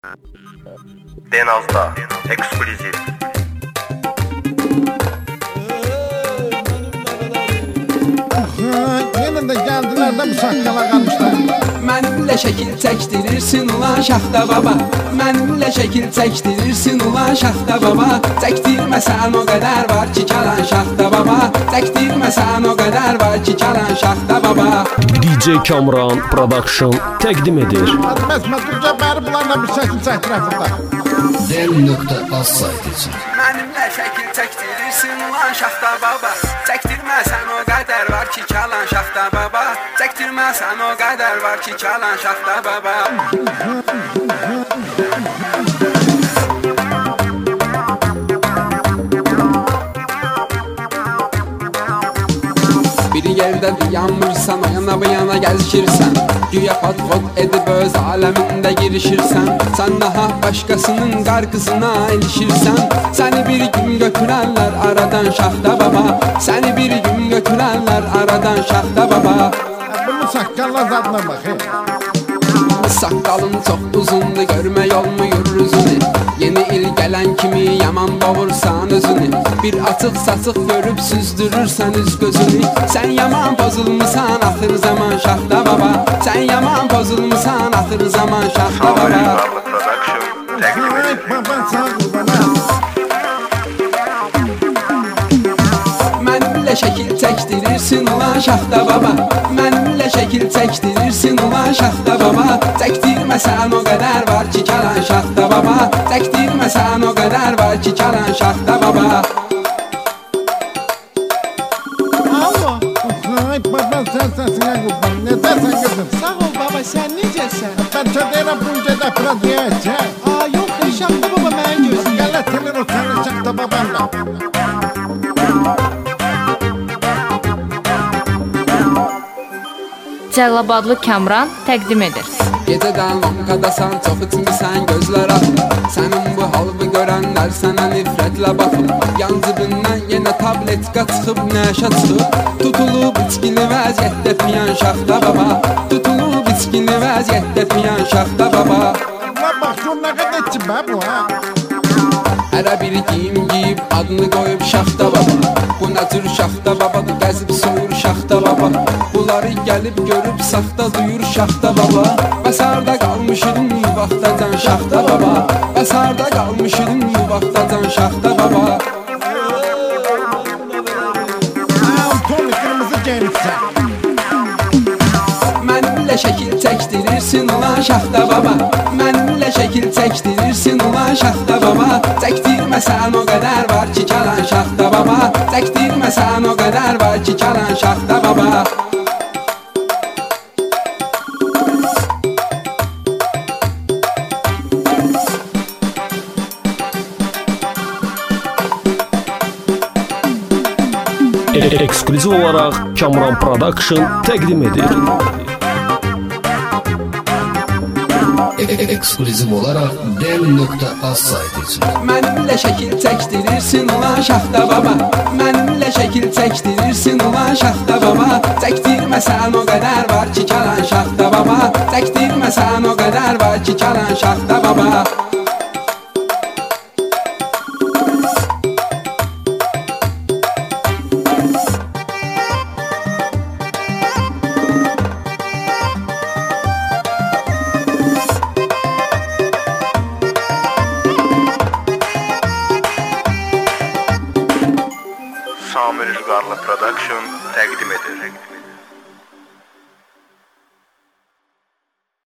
Denaz'da eksklüziv. Yenə də gəldilər də bu saqqala qalmışlar. Mənimlə şəkil çəkdirirsin ulan Şaxta baba. Mənimlə şəkil çəkdirirsin ulan Şaxta baba. Çəkdirməsən o qədər var ki kalan Şaxta baba. Çəkdirməsən o qədər var ki kalan Şaxta baba. DJ Kamran Production təqdim edir. Məsmədurca bəri bunlarla bir şəkil çəkdirək burada. Dem.az saytı üçün. Mənimlə şəkil çəkdirirsin ulan Şaxta baba. Çəkdirməsən o qədər var ki kalan Şaxta baba. Çəkdirməsən o qədər var ki kalan Şaxta baba. Bir yerdə dayanmırsan, o yana bu yana gəzişirsən. Güya pat-pot edib öz aləmində girişirsən. Sən daha başqasının qarqısına ilişirsən. Səni bir gün götürərlər aradan Şaxta baba. Səni bir gün götürərlər aradan Şaxta baba. Bunun saqqalla zadına bax. Saqqalın çox uzundur, görmək olmuyor üzünü. Yeni il gələn kimi yaman boğursan özünü. Bir açıq-saçıq görüb süzdürürsən üz gözünü. Sən yaman pozulmusan axır zaman Şaxta baba. Sən yaman pozulmusan axır zaman Şaxta baba. Ay baba sağ ol bana. Mənimlə şəkil çəkdirirsin ulan Şaxta baba. Mənimlə şəkil çəkdirirsin ulan Şaxta baba. Çəkdirməsən o qədər var ki kalan Şaxta baba. Çəkdirməsən o qədər var ki kalan Şaxta baba. Alo. Ay baba sen səsinə qurban. Necəsən qızım? Sağ ol baba, sen necəsən? Ben çödeyrəm bunca da pradiyəcək. Yox, Şaxta baba məni gözləyir. Gələtəlir o səni Şaxta babanla. Cəlilabadlı Kamran təqdim edir. Gecədən lonkadasan, çox içmisən gözlər atır. Sənin bu halını görənlər sənə nifrətlə baxır. Yan cibindən yenə tabletka çıxıb nəşə çıxıb. Tutulub içkili vəziyyətdə piyan Şaxta baba. Tutulub içkili vəziyyətdə piyan Şaxta baba. Ulan bax şu nə qədər içim bə bu ha. Hərə bir giyim giyib adını qoyub Şaxta baba. Bu nə cür Şaxta babadır, gəzib soyur Şaxta baba. Bunları gəlib görüb saxta duyur Şaxta baba. Bəs harda qalmışydın bu vaxtacan Şaxta baba. Bəs harda qalmışydın bu vaxtacan Şaxta baba. Tonu kırmızı gençsən. Mənimlə şəkil çəkdirirsin ulan Şaxta baba. Mənimlə şəkil çəkdirirsin ulan Şaxta baba. Çəkdirməsən o qədər var ki kalan Şaxta baba. Çəkdirməsən o qədər var ki kalan Şaxta baba. Eksklüziv olaraq Kamran Production təqdim edir. Eksklüziv olaraq Dem.az saytı üçün. Mənimlə şəkil çəkdirirsin ulan Şaxta baba. Mənimlə şəkil çəkdirirsin ulan Şaxta baba. Çəkdirməsən o qədər var ki kalan Şaxta baba. Çəkdirməsən o qədər var ki kalan Şaxta baba. Samir Rüzgarlı Production təqdim edir.